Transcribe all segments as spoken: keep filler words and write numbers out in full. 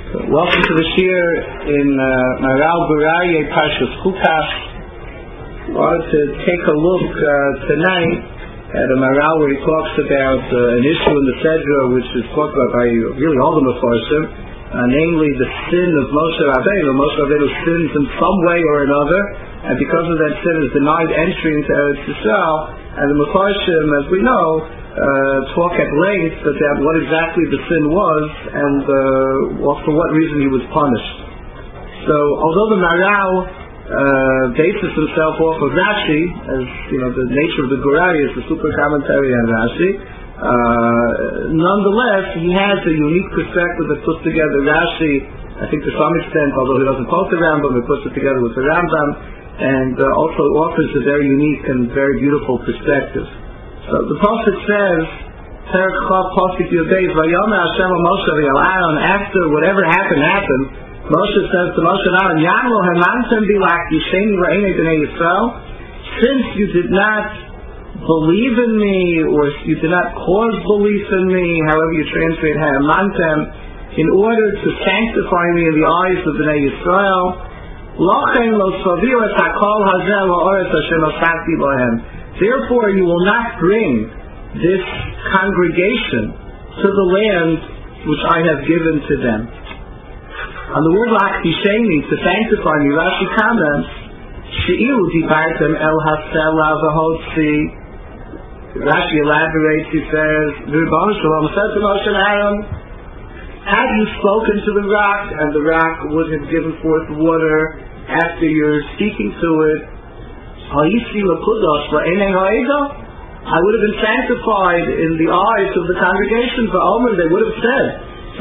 Welcome to the Shir in uh, Maral Baraye Parshas Chukas. I wanted to take a look uh, tonight at a Maral where he talks about uh, an issue in the Sedra which is talked about by really all the Mefarshim, uh, namely the sin of Moshe Rabbeinu. Moshe Rabbeinu sins in some way or another, and because of that sin is denied entry into Eretz Yisrael. And the Mefarshim, as we know, Uh, talk at length about what exactly the sin was and uh, well, for what reason he was punished. So, although the Maral uh, bases himself off of Rashi, as you know, the nature of the Gurari is the super commentary on Rashi, uh, nonetheless, he has a unique perspective that puts together Rashi, I think to some extent, although he doesn't quote the Rambam, he puts it together with the Rambam, and uh, also offers a very unique and very beautiful perspective. So the Prophet says, Perek Chav Pasuk Yudei, Vayomer Hashem Moshe Aaron, after whatever happened happened, Moshe says to Moshe and Aaron, Yamlo Hemantem Bilak Yisheni Ra'inei B'nei Yisrael, since you did not believe in me, or you did not cause belief in me, however you translate Hemantem, in order to sanctify me in the eyes of B'nei Yisrael, Lochen Lo Saviu Et HaKol Hazeh La'oretz Hashem Osakti Lahem. Therefore, you will not bring this congregation to the land which I have given to them. On the word Lakdisheni, to sanctify me, Rashi comments, She'ilu dibartem el hasela v'hotzi. Rashi elaborates, he says, Rebbeinu Shalom said to Moshe and Aaron, had you spoken to the rock, and the rock would have given forth water after you're speaking to it, I would have been sanctified in the eyes of the congregation. For Omer, they would have said,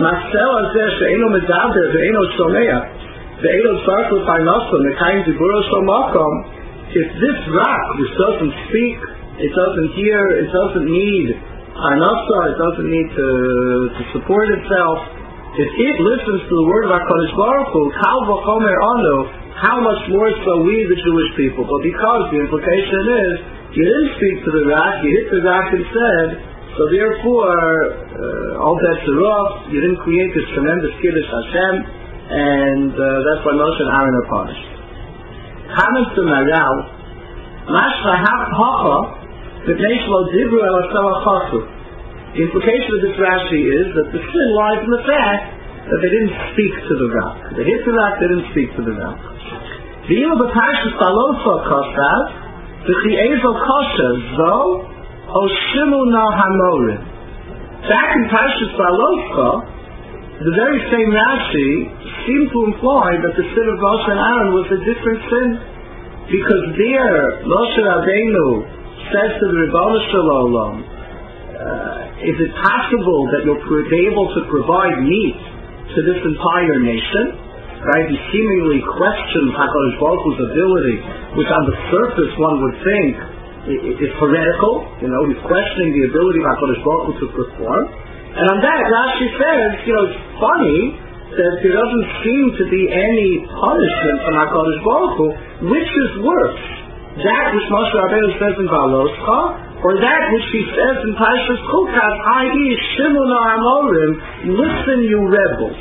if this rock, which doesn't speak, it doesn't hear, it doesn't need Anasa, it doesn't need to, to support itself, if it listens to the word of HaKadosh Baruch Hu, Kal v'chomer anu, how much more so we, the Jewish people? But because the implication is, you didn't speak to the rock, you hit the rock instead, so therefore, uh, all bets are off, you didn't create this tremendous Kiddush Hashem, and uh, that's why Moshe and Aaron are punished. Comments to Maral, Mashra Hacha, V'nei Shlo Dibru El Asela Chasu. The implication of this Rashi is that the sin lies in the fact that they didn't speak to the rock. They hit the rock, they didn't speak to the rock. V'yilu b'parshas Baloso kosav, v'chiezo kosha zo, oshimu na hamorim. Back in Parshas Baloso, the very same Rashi seemed to imply that the sin of Moshe and Aaron was a different sin, because there, Moshe Rabbeinu says to the Rebbeinu Shalom, uh, is it possible that you'll be able to provide meat to this entire nation? Right? He seemingly questions HaKadosh Baruch Hu's ability, which on the surface one would think is heretical. You know, he's questioning the ability of HaKadosh Baruch Hu to perform. And on that, Rashi says, you know, it's funny that there doesn't seem to be any punishment from HaKadosh Baruch Hu. Which is worse? That which Moshe Rabbeinu says in Baloscha, or that which he says in Parshas Chukas, that is, Shimon Amorim, listen you rebels.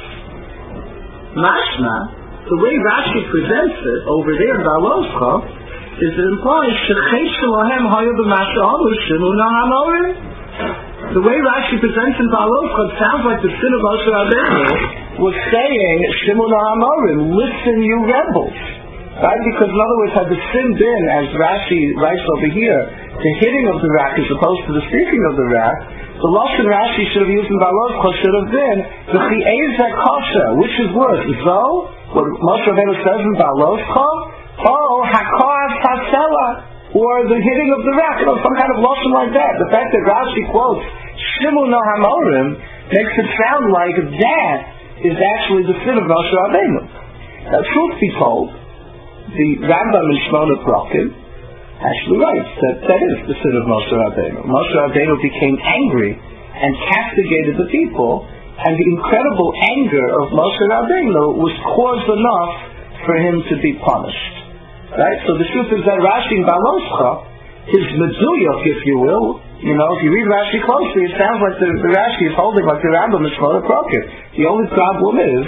Mashma, the way Rashi presents it over there in Baloscha, is it implies Shechet Shalohem Hayu B'Masha'amu Shimon Amorim. The way Rashi presents in Baloscha, it sounds like the sin of Moshe Rabbeinu was saying Shimon Amorim, listen you rebels. Right? Because in other words, had the sin been, as Rashi writes over here, the hitting of the rock as opposed to the speaking of the rock, the Lashon Rashi should have used in Baloscha should have been the Chi'ezek Kosha, which is worse, Zo, what Moshe Rabbeinu says in Baloscha, or Hakar Tasela, or the hitting of the rock, you know, some kind of Lashon like that. The fact that Rashi quotes Shimon Hamorim makes it sound like that is actually the sin of Moshe Rabbeinu. Now, truth be told, the Rambam in Shmona Prakim actually writes that that is the sin of Moshe Rabbeinu. Moshe Rabbeinu became angry and castigated the people, and the incredible anger of Moshe Rabbeinu was cause enough for him to be punished. Right? So the truth is that Rashi in Baloscha, his Medzuyok, if you will, you know, if you read Rashi closely, it sounds like the, the Rashi is holding like the Rambam in Shmona Prakim. The only problem is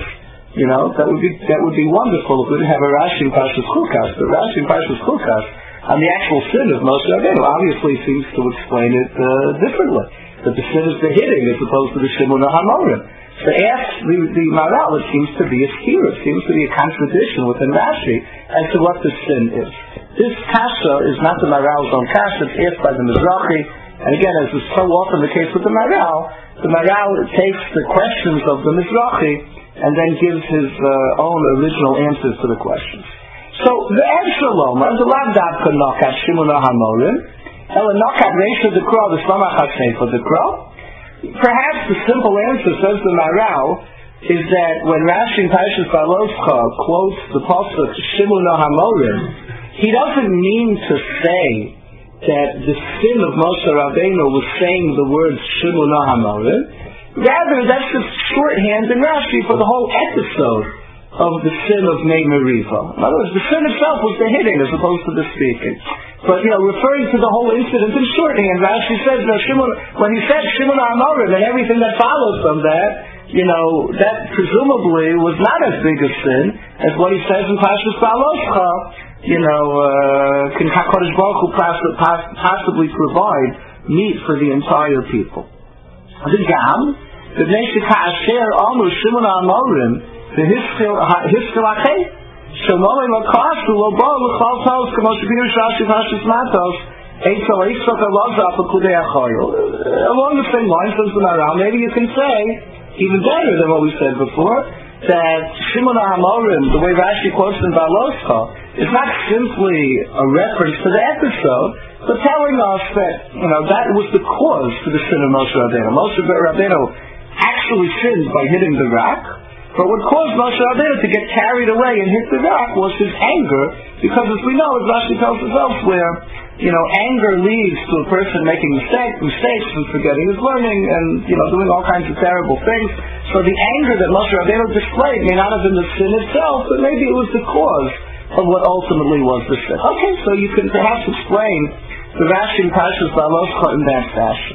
You know, that would be that would be wonderful if we didn't have a Rashi in Parshas Chukas. But Rashi in Parshas Chukas on the actual sin of Moshe Rabbeinu obviously seems to explain it uh, differently. That the sin is the hitting as opposed to the Shimun HaMorim. So ask the, the Maral, it seems to be a steer, it seems to be a contradiction within Rashi as to what the sin is. This kasha is not the Maral's own kasha, it's asked by the Mizrahi, and again, as is so often the case with the Maral, the Maral takes the questions of the Mizrahi and then gives his uh, own original answers to the questions. So the answer Loma, the Lavdavka Nokat Shimun HaMorim, Ela Nokat Reisha Dekra, the Slamach HaShefa Dekra. Perhaps the simple answer, says the Maral, is that when Rashi in Parshas Baloscha quotes the pasuk Shimun HaMorim, he doesn't mean to say that the sin of Moshe Rabbeinu was saying the words Shimun HaMorim. Rather, that's just shorthand in Rashi for the whole episode of the sin of Mei Meriva. In other words, the sin itself was the hitting as opposed to the speaking. But, you know, referring to the whole incident in shorthand, Rashi says, no, Shimon, when he said Shimun HaMorim and everything that follows from that, you know, that presumably was not as big a sin as what he says in Parshas Baloscha, you know, uh, can HaKadosh Baruch Hu possibly provide meat for the entire people. The Gam, the Neshik HaAsher Amru Shimun HaMorim, the Hiskil Achei, Shomolei Makasu Lobo L'chal Tos K'mo Shebir Shashi Pashas Matos Eitzel Eitzok Elazar Pekudei Achoyel. Along the same lines, says the Maral, maybe you can say even better than what we said before, that Shimun HaMorim, the way Rashi quotes in Baloscha, is not simply a reference to the episode, but telling us that, you know, that was the cause for the sin of Moshe Rabbeinu. Moshe Rabbeinu actually sinned by hitting the rock. But what caused Moshe Rabbeinu to get carried away and hit the rock was his anger, because as we know, as Rashi tells us elsewhere, you know, anger leads to a person making mistakes, mistakes and forgetting his learning and, you know, doing all kinds of terrible things. So the anger that Moshe Rabbeinu displayed may not have been the sin itself, but maybe it was the cause of what ultimately was the sin. Okay, so you can perhaps explain the Rashi in Parshas Baloscha in that fashion.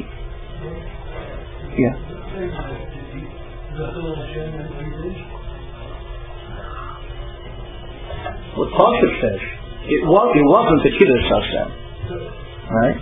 Yeah. What Pasuk says, it was it wasn't the Kiddush Hashem, right?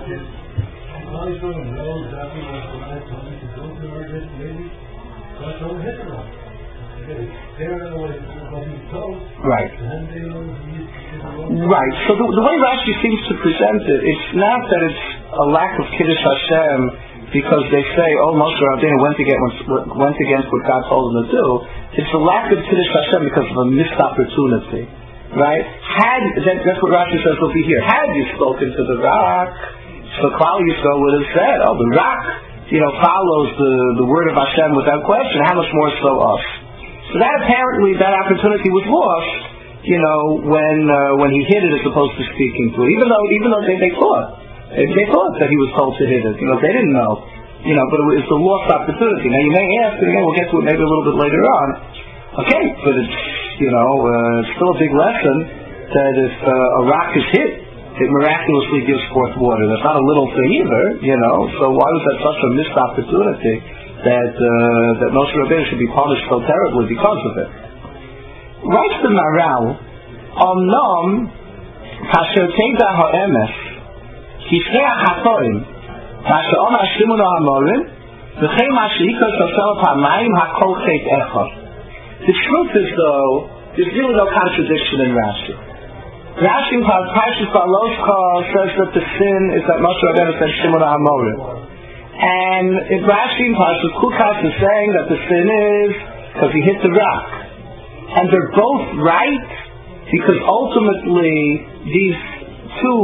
Right. Right. So the, the way Rashi seems to present it, it's not that it's a lack of Kiddush Hashem because they say, oh, Moshe Rabbeinu went against, went against what God told him to do. It's a lack of Kiddush Hashem because of a missed opportunity. Right? Had, that, that's what Rashi says will be here. Had you spoken to the rock, so Klal Yisrael would have said, oh, the rock, you know, follows the, the word of Hashem without question. How much more so us? So that apparently, that opportunity was lost, you know, when uh, when he hit it as opposed to speaking to it. Even though, even though they, they thought, they, they thought that he was told to hit it. You know, they didn't know. You know, but it was a lost opportunity. Now you may ask, and again, we'll get to it maybe a little bit later on. Okay, but it's, you know, uh, it's still a big lesson that if uh, a rock is hit, it miraculously gives forth water. That's not a little thing either, you know. So why was that such a missed opportunity that uh, that Moshe Rabbeinu should be punished so terribly because of it? Writes the Maral, Omnom kasher teda ha'emes kisrei ha'chatoim kasher omar Shimun HaMorim v'chei ma she'ikos osel pamayim ha'kol chet echad. The truth is, though, there's really no contradiction in Rashi. Rashi in Parshas Baloscha says that the sin is that Moshe Rabbeinu said Shimun HaMorim. And in Rashi in Parshas Chukas is saying that the sin is because he hit the rock. And they're both right because ultimately these two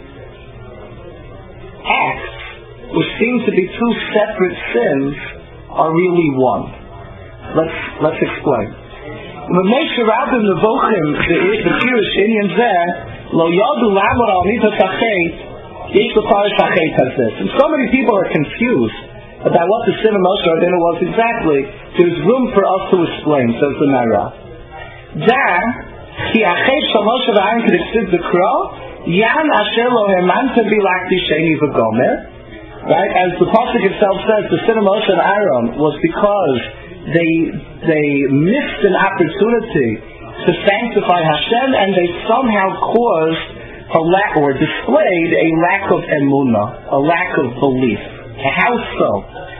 acts, which seem to be two separate sins, are really one. Let's let's explain. When Moshe Rabbeinu nevochim the Pirush Inyan Zeh lo yadu lamor al mitzvah tachet yesh l'parish tachet hazeh. And so many people are confused about what the sin of Moshe Rabbeinu was exactly. There's room for us to explain, says the Maral. Da ki achet shel Moshe v'Aaron k'diksiv dekro yan asher lo hemanta bilakti sheni v'gomer. Right, as the pasuk itself says, the sin of Moshe and Aaron was because they they missed an opportunity to sanctify Hashem, and they somehow caused a lack, or displayed a lack of emunah, a lack of belief. How so?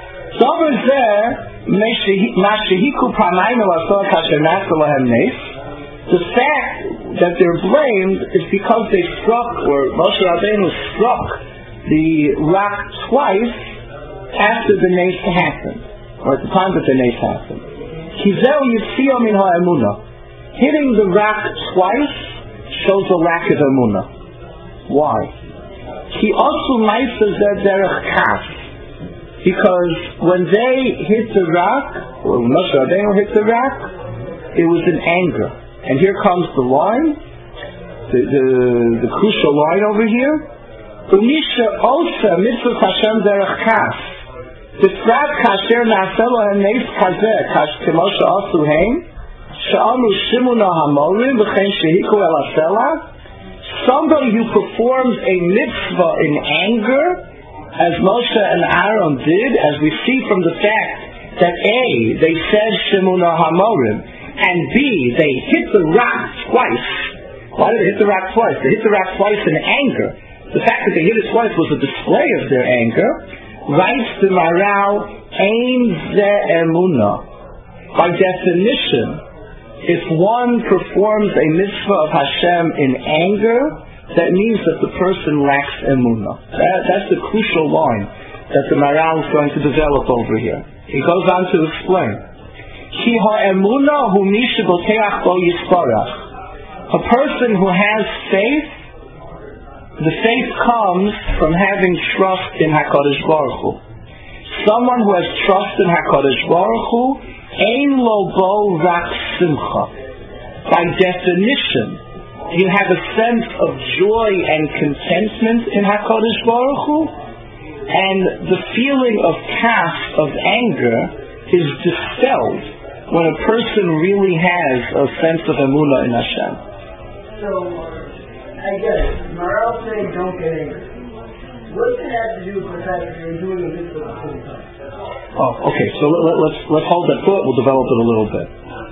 The fact that they're blamed is because they struck, or Moshe Rabbeinu struck the rock twice after the nace happened, or at the time that the nace happened. Hitting the rock twice shows a lack of emunah. Why? Because when they hit the rock, or when Moshe Rabbeinu hit the rock, it was in anger. And here comes the line, the, the, the crucial line over here. Umisha osa mitzvah Hashem derech kas. B'tzrat kasher na'aselo ha'neis kazeh kash k'moshe osu heim she'amru shimuna hamorim v'chein shehiku el asela. Somebody who performs a mitzvah in anger, as Moshe and Aaron did, as we see from the fact that A, they said shimuna hamorim, and B, they hit the rock twice. Why did they hit the rock twice? They hit the rock twice in anger. The fact that they hit it twice was a display of their anger. Writes the Maral, Ein ze emunah. By definition, if one performs a mitzvah of Hashem in anger, that means that the person lacks emunah. That, that's the crucial line that the Maral is going to develop over here. He goes on to explain. Ki ha'emunah hu mi sheboteach bo yisparach. A person who has faith, the faith comes from having trust in HaKadosh Baruch Hu. Someone who has trust in HaKadosh Baruch Hu, ein lo bo rak simcha. By definition, you have a sense of joy and contentment in HaKadosh Baruch Hu, and the feeling of kas, of anger, is dispelled when a person really has a sense of emunah in Hashem. So, I get it. Maral saying don't get angry. What does it have to do with the fact that you're doing a mitzvah at the same time? Oh, okay. So let, let, let's let's hold that thought. We'll develop it a little bit.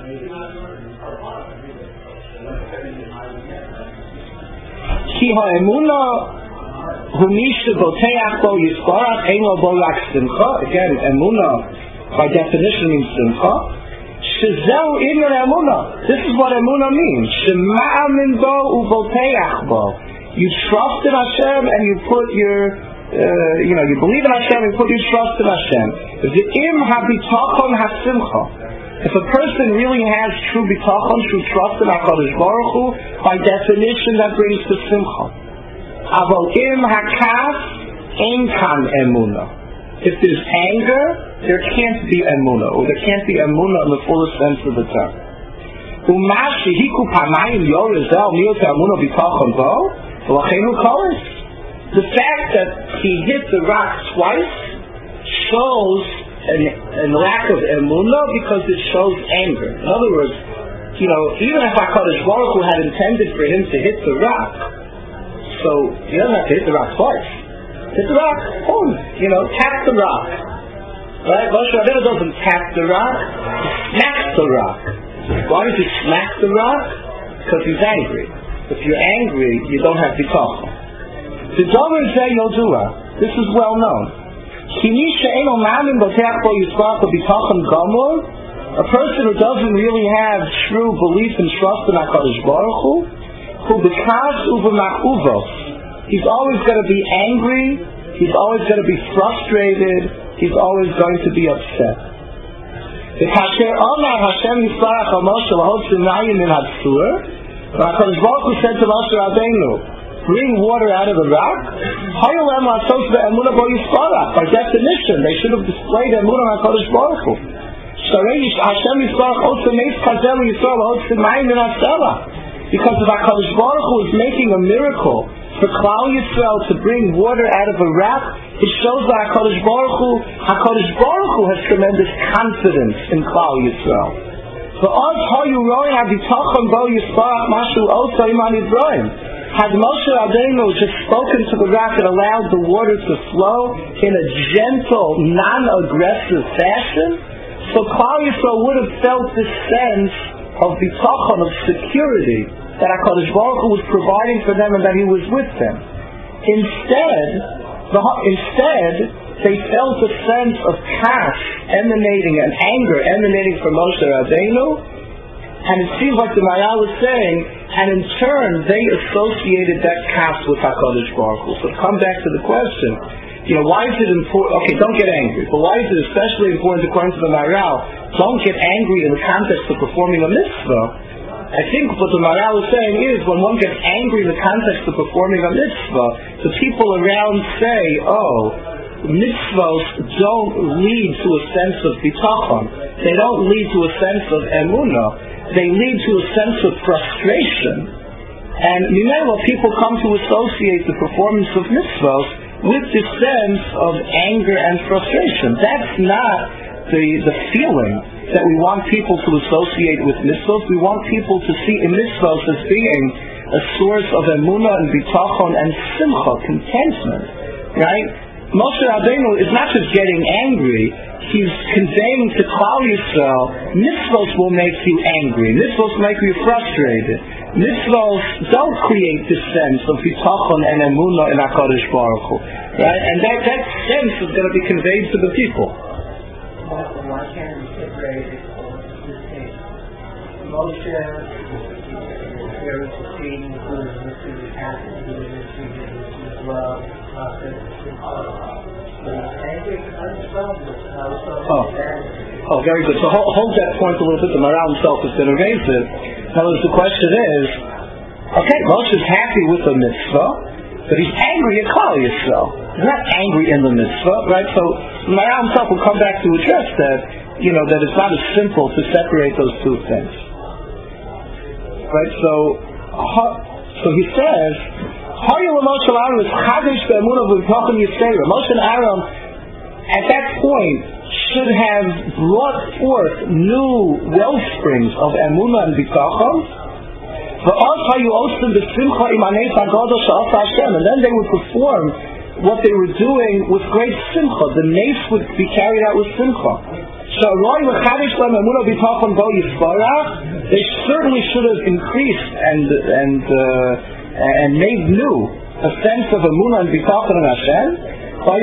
Ki ha'emunah hu mi sheboteach bo yisparach ein lo bo rak simcha. Again, emunah by definition means simcha. Shezeu inyan emunah. This is what emunah means. Shema'amin bo uboteach bo. You trust in Hashem and you put your, uh, you know, you believe in Hashem and you put your trust in Hashem. V'im habitachon hasimcha. If a person really has true bitachon, true trust in HaKadosh Baruch Hu, by definition that brings to simcha. Aval im hakas ein kan emunah. If there's anger, there can't be emunah, or there can't be emunah in the fullest sense of the term. The fact that he hit the rock twice shows a lack of emunah because it shows anger. In other words, you know, even if HaKadosh Baruch Hu had intended for him to hit the rock, so he doesn't have to hit the rock twice. Hit the rock, boom, you know, tap the rock. Right? Moshe Rabbeinu doesn't tap the rock, he smacks the rock. Why does he smack the rock? Because he's angry. If you're angry, you don't have bitachon. The Dover Zeh Yodua, this is well known. A person who doesn't really have true belief and trust in HaKadosh Baruch Hu, who bekas uv'machuvos, he's always going to be angry, he's always going to be frustrated, he's always going to be upset. HaKadosh Baruch Hu said to Moshe Rabbeinu, bring water out of the rock. By definition, they should have displayed emunah on HaKadosh Baruch Hu. Because if HaKadosh Baruch Hu is making a miracle for Klal Yisrael to bring water out of a rock, it shows that HaKadosh Baruch Hu, HaKadosh Baruch Hu has tremendous confidence in Klal Yisrael. For us, had Moshe Rabbeinu just spoken to the rock and allowed the water to flow in a gentle, non-aggressive fashion, So Klal Yisrael would have felt this sense of bitachon, of security, that HaKadosh Baruch Hu was providing for them and that He was with them. Instead, the, instead, they felt a sense of kas emanating and anger emanating from Moshe Rabbeinu, and it seems like the Maharal is saying, and in turn they associated that kas with HaKadosh Baruch Hu. So come back to the question, you know, why is it important? Okay, don't get angry, but why is it especially important according to the Maharal? Don't get angry in the context of performing a mitzvah. I think what the Maharal is saying is, when one gets angry in the context of performing a mitzvah, the people around say, oh, mitzvahs don't lead to a sense of bitachon. They don't lead to a sense of emunah. They lead to a sense of frustration. And Mimela, people come to associate the performance of mitzvahs with this sense of anger and frustration. That's not the, the feeling that we want people to associate with mitzvahs. We want people to see in mitzvahs as being a source of emunah and bitachon and simcha, contentment, right? Moshe Rabbeinu is not just getting angry, he's conveying to Klal Yisrael, mitzvahs will make you angry, mitzvahs make you frustrated, mitzvahs don't create this sense of bitachon and emunah in HaKadosh Baruch Hu, right? And that, that sense is going to be conveyed to the people. Why can't we separate it from this case? Moshe, there is a scene where this is happening, this is love, process, Oh. oh, very good. So hold, hold that point a little bit. The Maharal himself is going to raise it. Now, the question is, okay, Moshe is happy with the mitzvah, but he's angry at Klal Yisrael. He's not angry in the mitzvah, right? So the Maharal himself will come back to address that, you know, that it's not as simple to separate those two things. Right? So, so he says, Moshe and Aaron at that point should have brought forth new wellsprings of emunah and bitachon, and then they would perform what they were doing with great simcha. The nace would be carried out with simcha. They certainly should have increased and and uh, and made new a sense of emunah and bitachon in Hashem. They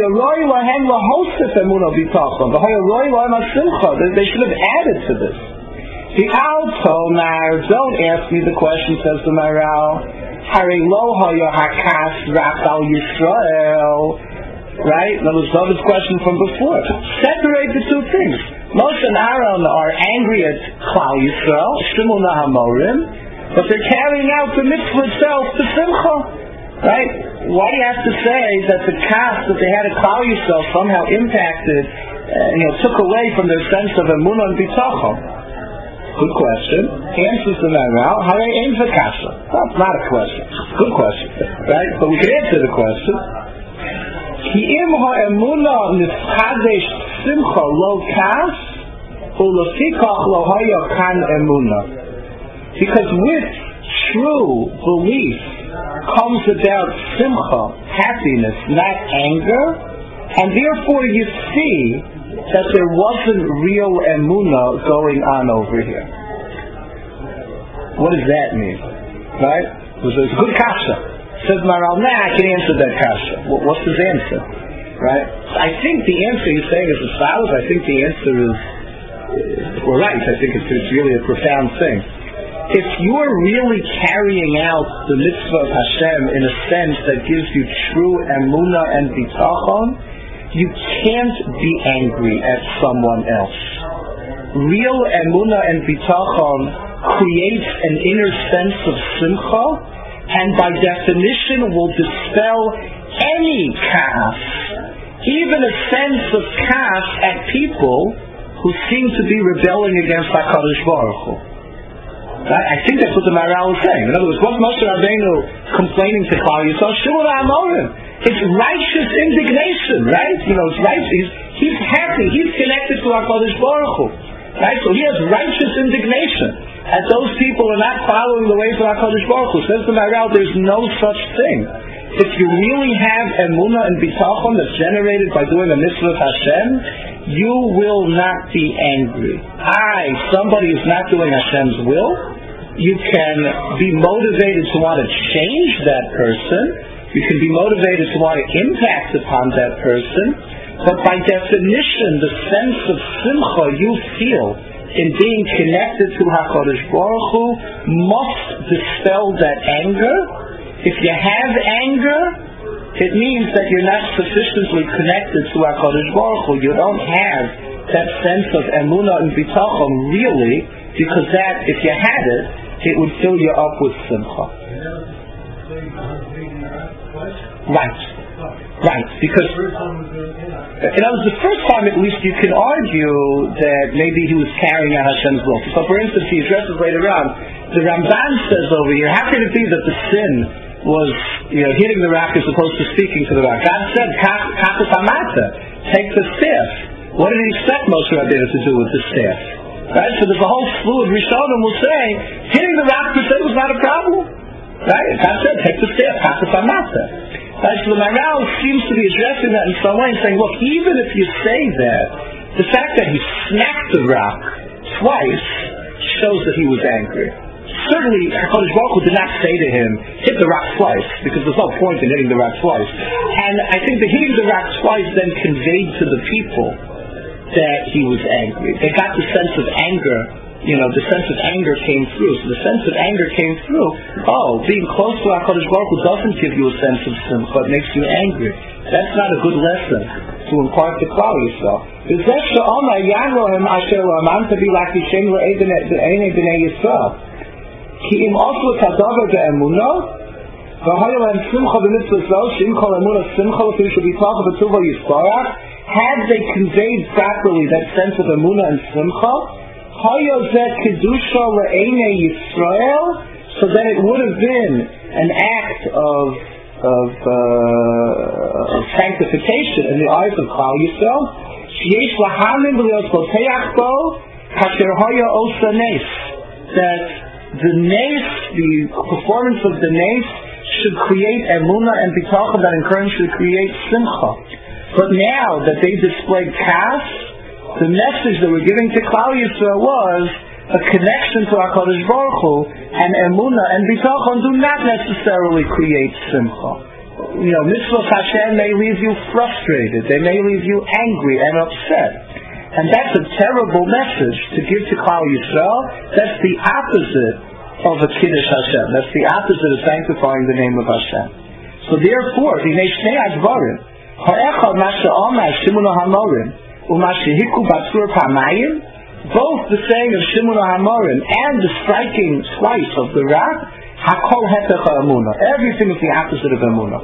should have added to this. The Altomar, don't ask me the question, says the Maharal. Hari lo haya hakas rak al Yisrael. Right? That was David's question from before. Separate the two things. Moshe and Aaron are angry at Klal Yisrael, Shimon HaMorim, but they're carrying out the mitzvah itself to simcha. Right? Why do you have to say that the kas that they had at Klal Yisrael somehow impacted, uh, you know, took away from their sense of emunah and bitachon? Good question. Answers the Maharal. Hare ein v'kasha. That's not a question. Good question. Right? But we can answer the question. Ki im ha'emunah nifchadesh simcha lo kas, u'lefikach lo haya kan emunah. Because with true belief comes about simcha, happiness, not anger, and therefore you see that there wasn't real emunah going on over here. What does that mean? Right? It was a good kasha. Says Maharal, nah, I can answer that kasha. What's his answer? Right? I think the answer he's saying is as follows. I think the answer is, we're right. I think it's, it's really a profound thing. If you're really carrying out the mitzvah of Hashem in a sense that gives you true emunah and bitachon, you can't be angry at someone else. Real emunah and bitachon creates an inner sense of simcha, and by definition will dispel any kas, even a sense of kas at people who seem to be rebelling against HaKadosh Baruch Hu. I think that's what the Maharal is saying. In other words, what's Moshe Rabbeinu complaining to Klal Yisrael? Shimon HaMorim. It's righteous indignation, right? You know, it's righteous. He's, he's happy. He's connected to HaKadosh Baruch Hu, right? So he has righteous indignation at those people who are not following the ways of HaKadosh Baruch Hu. Says the Maharal, there's no such thing. If you really have emunah and bitachon that's generated by doing a mitzvah of Hashem, you will not be angry. I, somebody is not doing Hashem's will. You can be motivated to want to change that person. You can be motivated to want to impact upon that person. But by definition, the sense of simcha you feel in being connected to HaKadosh Baruch Hu must dispel that anger. If you have anger, it means that you're not sufficiently connected to HaKadosh Baruch Hu. You don't have that sense of emunah and bitachon really, because that, if you had it, it would fill you up with simcha. Right. Right. Because, in other words, the first time at least you can argue that maybe he was carrying out Hashem's will. So for instance, he addresses later on, the Ramban says over here, how can it be that the sin was, you know, hitting the rock as opposed to speaking to the rock? God said, "Kachas amata," take the staff. What did he expect Moshe Rabbeinu to do with the staff? Right. So there's a whole slew of Rishonim will say hitting the rock per se was not a problem. Right. God said, take the staff. Kachas amata. Right. So the Maharal seems to be addressing that in some way and saying, look, even if you say that, the fact that he smacked the rock twice shows that he was angry. Certainly, HaKadosh Baruch Hu did not say to him, hit the rock twice, because there's no point in hitting the rock twice. And I think that hitting the rock twice then conveyed to the people that he was angry. They got the sense of anger, you know, the sense of anger came through. So the sense of anger came through, oh, being close to HaKadosh Baruch Hu doesn't give you a sense of simcha, it makes you angry. That's not a good lesson to impart to Klal Yisrael. Ki im also tadavar be'emunah, v'haya lehem simcha b'mitzvah zol, she'im kol emunah simcha l'fish v'bitach v'tuva yisparach. Had they conveyed properly that sense of emunah and simcha, haya zeh kedusha le'einei Yisrael, so then it would have been an act of of, uh, of sanctification in the eyes of Klal Yisrael. Sheyesh lahamim v'lios boteach bo, kasher haya osa nes, that the nes, the performance of the nes, should create emunah and bitachon, that in turn should create simcha. But now that they displayed kas, the message that we're giving to Klal Yisrael was a connection to HaKadosh Baruch Hu, and emunah and bitachon do not necessarily create simcha. You know, mitzvot Hashem may leave you frustrated, they may leave you angry and upset. And that's a terrible message to give to Klal Yisrael. That's the opposite of a Kiddush Hashem. That's the opposite of sanctifying the name of Hashem. So therefore, both the saying of Shimon HaMorim and the striking twice of the rock, Hakol Hetech HaEmunah. Everything is the opposite of Emunah.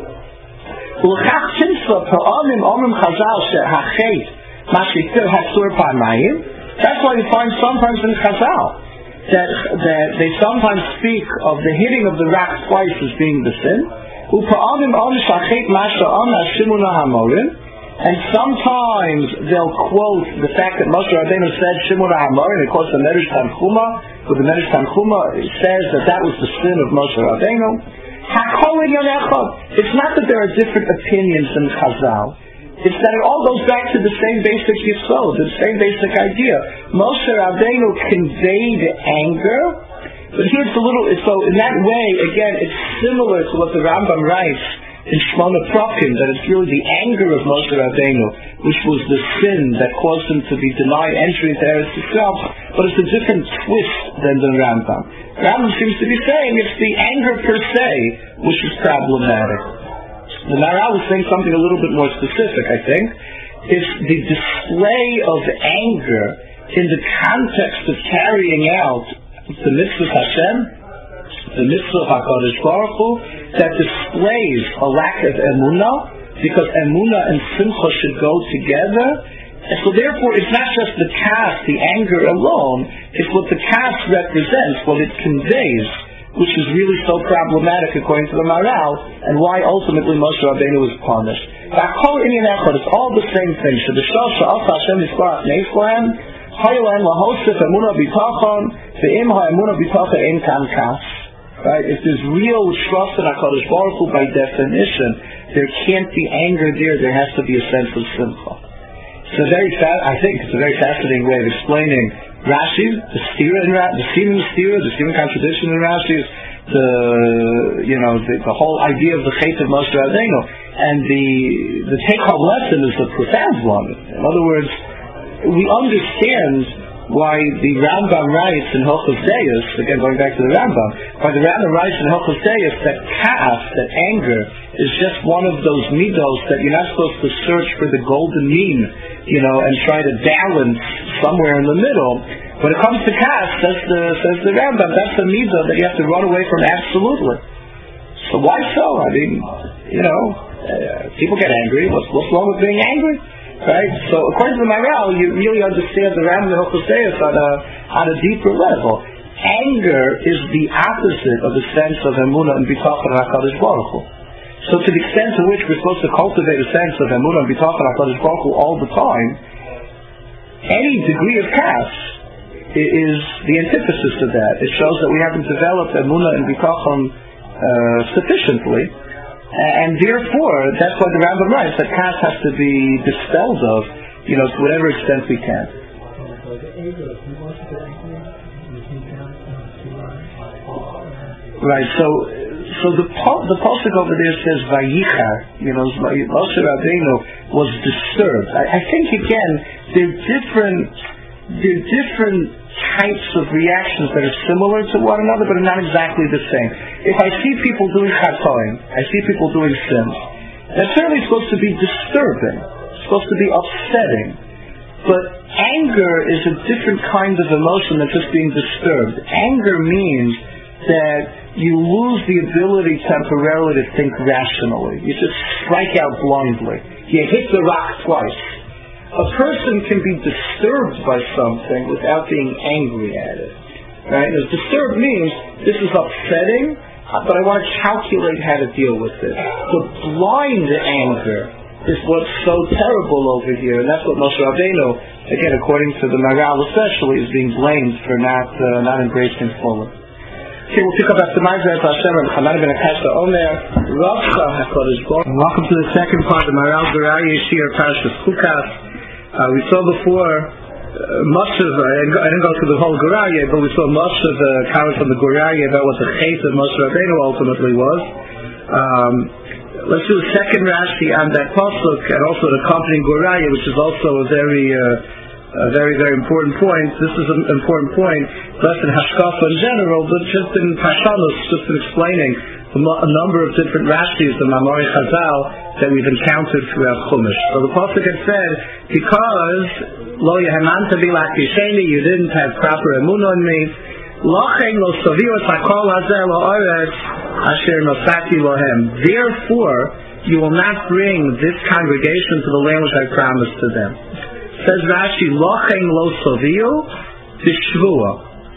That's why you find sometimes in Chazal that, that they sometimes speak of the hitting of the rock twice as being the sin. And sometimes they'll quote the fact that Moshe Rabbeinu said Shimon HaMorim, and of course the Medrash Tanchuma, but the Medrash Tanchuma says that that was the sin of Moshe Rabbeinu. It's not that there are different opinions in Chazal. It's that it all goes back to the same basic yisod, the same basic idea. Moshe Rabbeinu conveyed anger, but here's a little, so in that way, again, it's similar to what the Rambam writes in Shmona Prakim, that it's really the anger of Moshe Rabbeinu, which was the sin that caused him to be denied entry into Eretz Yisrael, but it's a different twist than the Rambam. Rambam seems to be saying it's the anger per se which is problematic. The Maharal was saying something a little bit more specific, I think. It's the display of anger in the context of carrying out the mitzvah Hashem, the mitzvah HaKadosh Baruch Hu, that displays a lack of emunah, because emunah and simcha should go together. And so therefore it's not just the kas, the anger alone, it's what the kas represents, what it conveys, which is really so problematic according to the Maharal, and why ultimately Moshe Rabbeinu was punished. It's all the same thing. Right? If there's real trust in HaKadosh Baruch Hu, by definition, there can't be anger there, there has to be a sense of simcha. It's a very fa- I think it's a very fascinating way of explaining Rashi, the stira in Rashi, the seeming stira, the seeming contradiction in Rashi, the you know the, the whole idea of the chait of Moshe Rabbeinu, and the the take-home lesson is a profound one. In other words, we understand why the Rambam writes in Hilchos Deis, again going back to the Rambam, why the Rambam writes in Hilchos Deis that ka'af, that anger, is just one of those midos that you're not supposed to search for the golden mean, you know, and try to balance somewhere in the middle. When it comes to ka'af, says the says the Rambam, that's the midah that you have to run away from absolutely. So why so? I mean, you know, uh, people get angry. What's what's wrong with being angry? Right? So according to the Maral, you really understand the Rambam and Hilchos Deis on a on a deeper level. Anger is the opposite of the sense of emunah and bitachon on HaKadosh Baruch Hu. So to the extent to which we're supposed to cultivate a sense of emunah and bitachon on HaKadosh Baruch Hu all the time, any degree of ka'af is the antithesis to that. It shows that we haven't developed emunah and bitachon uh, sufficiently. And therefore, that's why the Rambam writes that ka'af has to be dispelled of, you know, to whatever extent we can. Right. So, so the the pasuk over there says vayichar. You know, Moshe Rabbeinu was disturbed. I, I think again, there are different there are different types of reactions that are similar to one another, but are not exactly the same. If I see people doing chatoim, I see people doing sins, that's certainly supposed to be disturbing. It's supposed to be upsetting. But anger is a different kind of emotion than just being disturbed. Anger means that you lose the ability temporarily to think rationally. You just strike out blindly. You hit the rock twice. A person can be disturbed by something without being angry at it. Right? As disturbed means this is upsetting, but I want to calculate how to deal with it. The blind anger is what's so terrible over here, and that's what Moshe Rabbeinu, again, according to the Maral especially, is being blamed for not uh, not embracing fully. Okay, we'll pick up after Ma'aser Hashem and Chanan ben Akasha Omer, Ravcha HaKadosh Baruch Hu. Welcome to the second part of Maral Guraya Shir Parshas Chukas. Uh, we saw before uh, much of, uh, I, didn't go, I didn't go through the whole Guraya, but we saw much of the uh, comment from the Guraya about what the chait of Moshe Rabbeinu ultimately was. Um, let's do a second Rashi on that pasuk and also the accompanying Guraya, which is also a very, uh, a very, very important point. This is an important point, less in Hashkafa in general, but just in Pashanos, just in explaining a number of different Rashis, the Mamori Chazal, that we've encountered throughout Chumash. So the pasuk had said, because lo yehamanta bi lakisheni, you didn't have proper emunah on me, lochen lo savios hakol hazeh lo oretz asher nosati lohem. Therefore, you will not bring this congregation to the land which I promised to them. Says Rashi, lochen lo savio tishvua.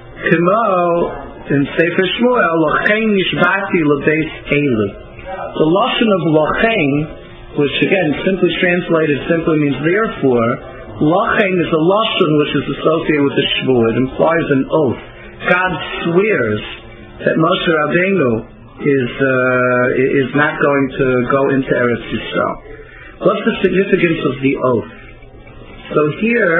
Kimo in Sefer Shmuel, lochen nishbati lebeis eli. The lashon of lochen, which again simply translated simply means therefore, lochen is a lashon which is associated with the shvuah. It implies an oath. God swears that Moshe Rabbeinu is uh, is not going to go into Eretz Yisrael. What's the significance of the oath? So here,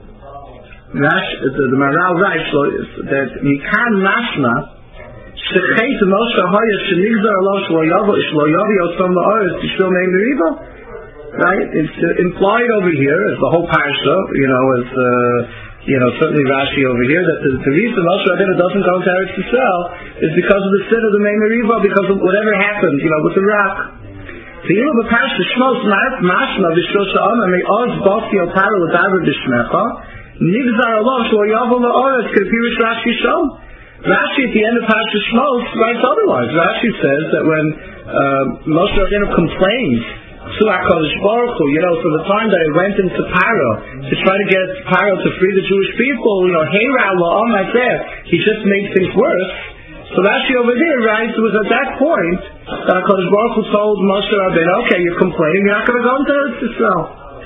Rash, the, the Maral writes that Mikan Mashma Shechet Moshe Hoya Shenigzar Lo Shlo Yavo Shlo Yavi Osam La'aretz Yishlo Mei Meriva. Right? It's uh, implied over here, as the whole parsha, you know, as uh, you know, certainly Rashi over here, that the, the reason Moshe Rabbeinu doesn't go into Eretz Yisrael is because of the sin of the Mei Meriva, because of whatever happened, you know, with the rock. The Yom of the parsha Shmos Mashma V'Shlosh Ha'amar Me'oz Basi Al Paro L'Davar B'Shmecha Nigzar Allah Shlo Yavo La'aretz K'Pirish Rashi Shom. Rashi at the end of Parashat Shmos writes otherwise. Rashi says that when uh, Moshe Rabbeinu complains to HaKadosh Baruch Hu, you know, from the time that he went into Paro to try to get Paro to free the Jewish people, you know, hey Ra'La, oh my God, he just made things worse. So Rashi over there writes, it was at that point that HaKadosh Baruch Hu told Moshe Rabbeinu, okay, you're complaining, you're not going to go into Eretz Yisrael.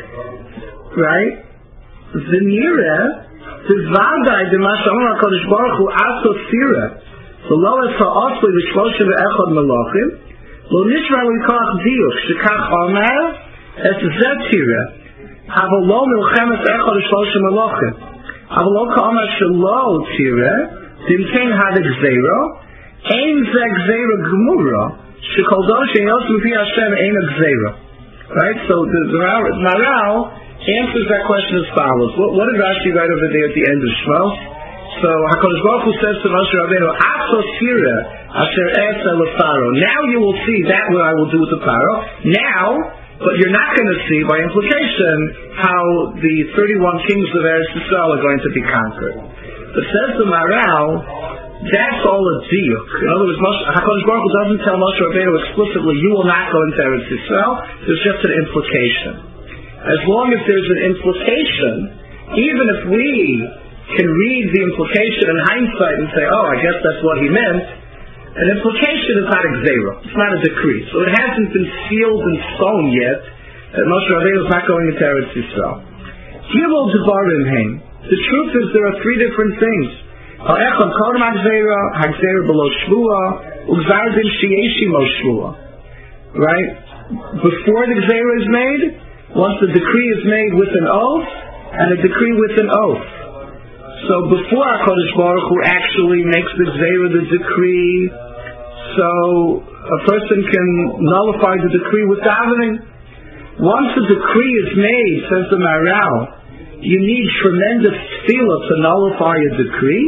Right? V'nireh, V'vadai D'Mashamon HaKadosh Baruch Hu Aso Sireh, V'lo Esa Osli V'shloshim Ve'echad Melachim, Lo Nishra L'kach Diuch, Shekach Omer, Es Zetire, Havolo milchemes echad shloshim malachim. Havolo ka'amar shelo tireh, dimkein had gzeiro, ein ze gzeiro gemura, shekol do she'yos mufi Hashem ein gzeiro. Right? So the Maral answers that question as follows. What, what did Rashi write over there at the end of Shmos? So HaKadosh Baruch Hu says to Moshe Rabbeinu, Atzos tireh asher esa leFaro. Now you will see that what I will do with the Pharaoh. Now, but you're not going to see, by implication, how the thirty-one kings of Eretz Yisrael are going to be conquered. But says the Maral, that's all a diuk. In other words, HaKadosh Baruch Hu doesn't tell Moshe Rabbeinu explicitly, you will not go into Eretz Yisrael. There's just an implication. As long as there's an implication, even if we can read the implication in hindsight and say, oh, I guess that's what he meant, an implication is not a gzeira. It's not a decree. So it hasn't been sealed in stone yet that Moshe Rabbeinu is not going into Eretz Yisrael. Gilul devarim heim. The truth is there are three different things. Ha'echad kodem ha'gzeira, ha'gzeira below shvua, u'gzar din she'yeshimo shvua. Right? Before the gzeira is made, once the decree is made with an oath, and a decree with an oath. So before HaKadosh Baruch Hu actually makes the gzeira, the decree, so a person can nullify the decree with davening. Once a decree is made, says the Maral, you need tremendous tefillah to nullify a decree.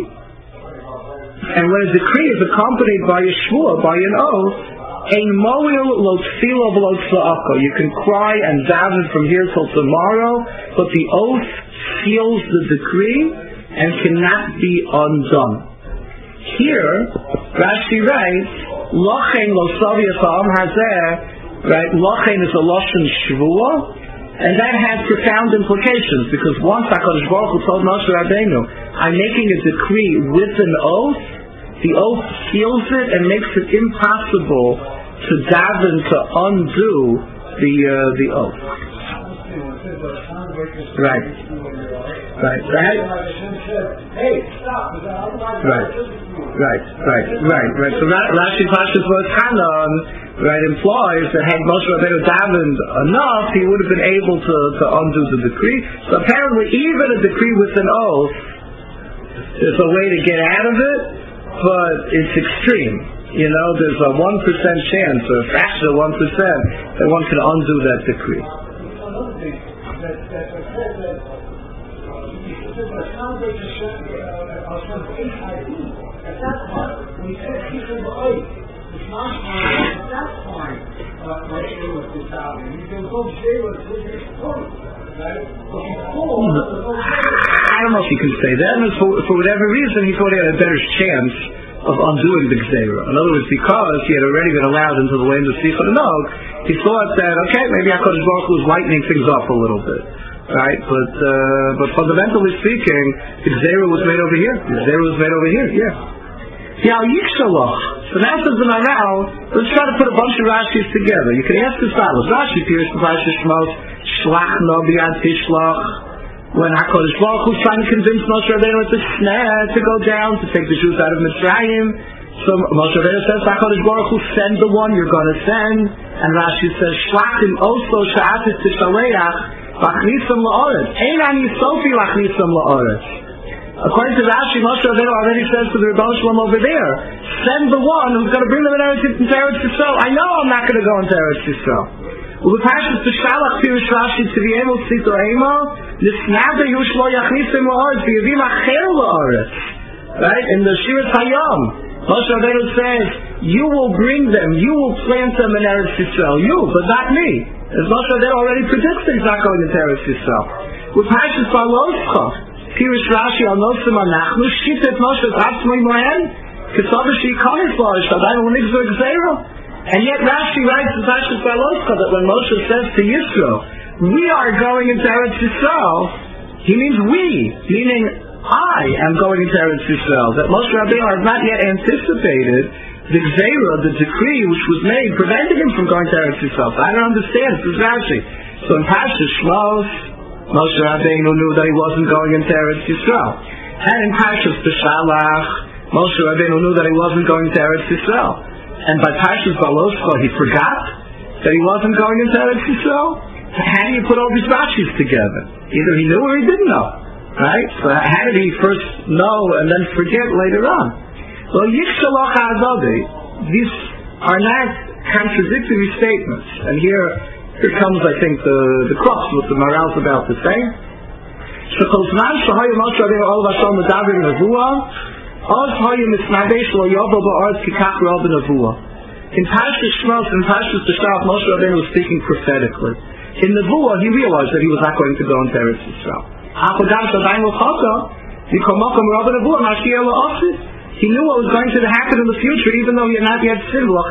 And when a decree is accompanied by a shvua, by an oath, ein moil lo tefillah v'lo tza'aka. You can cry and daven from here till tomorrow, but the oath seals the decree and cannot be undone. Here, Rashi writes, Lochen lo saviyas ha'am hazeh, right? Lochen is a lashon shvua, and that has profound implications, because once HaKadosh Baruch Hu told Moshe Rabbeinu, I'm making a decree with an oath, the oath seals it and makes it impossible to daven to undo the uh, the oath. Right. Right. Right. Right. Right. Right. Right. Right. So Rashi Pashas was Hanan, right, implies that had Moshe Rabbeinu davened enough, he would have been able to, to undo the decree. So apparently, even a decree with an oath is a way to get out of it, but it's extreme. You know, there's a one percent chance, or a fraction of one percent, that one can undo that decree. At that point, when he said people were eight, it's not fine. At that point, my Shayla was out. You can go Shayla to his point, right? But before, I don't know if you can say that. For, for whatever reason, he thought he had a better chance of undoing the Gzeira. In other words, because he had already been allowed into the land of Sichon and Og, he thought that, okay, maybe HaKadosh Baruch Hu was lightening things up a little bit. Right? But uh, but fundamentally speaking, the Gzeira was made over here. The Gzeira was made over here, yeah. Yeah, Yikshalach. So now says the Maral, let's try to put a bunch of Rashis together. You can ask as follows. Rashi appears to Parashas Shmos, Shlach no biyad tishlach. When HaKadosh Baruch Hu trying to convince Moshe Rabbeinu to snare, to go down, to take the Jews out of Mitzrayim. So Moshe Rabbeinu says, HaKadosh Baruch Hu, send the one you're going to send. And Rashi says, Shlachim oso sha'atis tishaleach, lachnisam la'oretz. Ein ani sofi lachnisam la'oretz. According to Rashi, Moshe Rabbeinu already says to the Rebbe Shalom over there, send the one who's going to bring them into Eretz Yisrael. I know I'm not going to go into Eretz Yisrael. Well, the Parashas B'Shalach Pirush Rashi to be able to see to Emo, Nisnada Yush Lo Yachnisim La'oretz, V'yavim Acher La'oretz. Right? In the Shirat Hayom, Moshe Rabbeinu says, you will bring them, you will plant them in Eretz Yisrael. You, but not me. As Moshe Rabbeinu already predicts he's not going into Eretz Yisrael. With Parashas Baloscha, Pirush Rashi al Nosim Anachnu, Shitet Moshe Atzmoi Mohen, Ketzavar Sheikahis La'oretz, Shadayin L'nigzor Gzeira. And yet Rashi writes in Parashas Baloscha that when Moshe says to Yisro, we are going into Eretz Yisrael, he means we, meaning I am going into Eretz Yisrael. That Moshe Rabbeinu has not yet anticipated the Gzeira, the decree which was made, preventing him from going to Eretz Yisrael. So I don't understand. This is Rashi. So in Parashas Shmos, Moshe Rabbeinu knew that he wasn't going into Eretz Yisrael. And in Parashas B'Shalach, Moshe Rabbeinu knew that he wasn't going to Eretz Yisrael. And by Parashas Baloscha, he forgot that he wasn't going into Eretz Yisrael. how do you put all these Rashis together? Either he knew or he didn't know, right? So how did he first know and then forget later on? Well, Yikshalach Ha'adadi, these are not contradictory statements. And here, here comes, I think, the, the crux of what the Maharal's about to say. In Parshas Shmos, in Parshas Teshach, Moshe Rabbeinu was speaking prophetically. In Nevuah, he realized that he was not going to go into Eretz Yisrael. He knew what was going to happen in the future, even though he had not yet sinned. He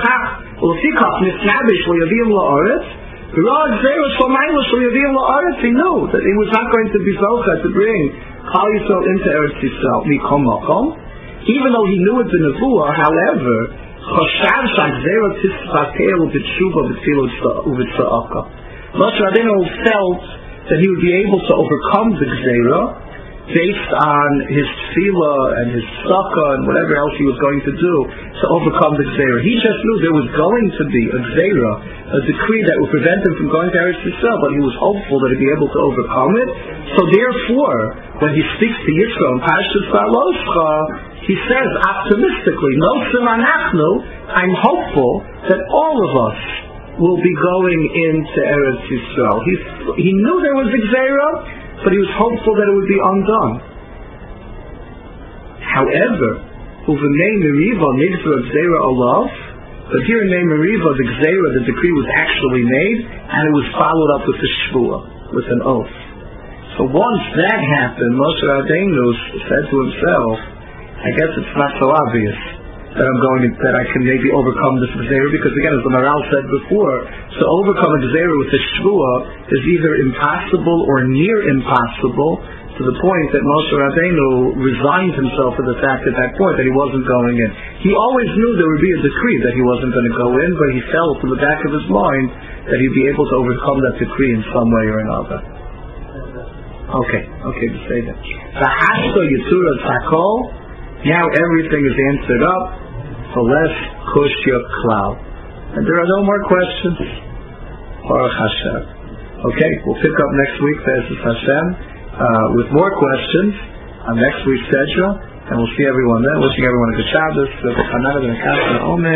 knew that he was not going to be zocha to bring Klal Yisrael into Eretz Yisrael. Even though he knew it in Nevuah, however, Moshe Rabbeinu felt that he would be able to overcome the Gzeira based on his tefillah and his sukkah and whatever else he was going to do to overcome the Gzeira. He just knew there was going to be a Gzeira, a decree that would prevent him from going to Eretz Yisrael, but he was hopeful that he'd be able to overcome it. So therefore, when he speaks to Yisro in Parshas Baloscha, he says optimistically, no simanachnu, I'm hopeful that all of us will be going into Eretz Yisrael. He, he knew there was a Gzeira, but he was hopeful that it would be undone. However, Uvenei Meriva Nigzra Gzeira Olav, but here in Nei Meriva, the Gzeira, the decree was actually made, and it was followed up with a shvuah, with an oath. So once that happened, Moshe Rabbeinu said to himself, I guess it's not so obvious that I'm going to, that I can maybe overcome this Gzeira, because again, as the Maharal said before, to overcome a Gzeira with a shvuah is either impossible or near impossible, to the point that Moshe Rabbeinu resigned himself to the fact at that point that he wasn't going in. He always knew there would be a decree that he wasn't going to go in, but he felt in the back of his mind that he'd be able to overcome that decree in some way or another. Okay, okay, to say that. V'hashto yitzura tzakol. Now everything is answered up. So less kushya klal. And there are no more questions. Baruch Hashem. Okay, we'll pick up next week, Be'ezus Hashem, uh, with more questions on next week's schedule. And we'll see everyone then. Wishing everyone a good Shabbos.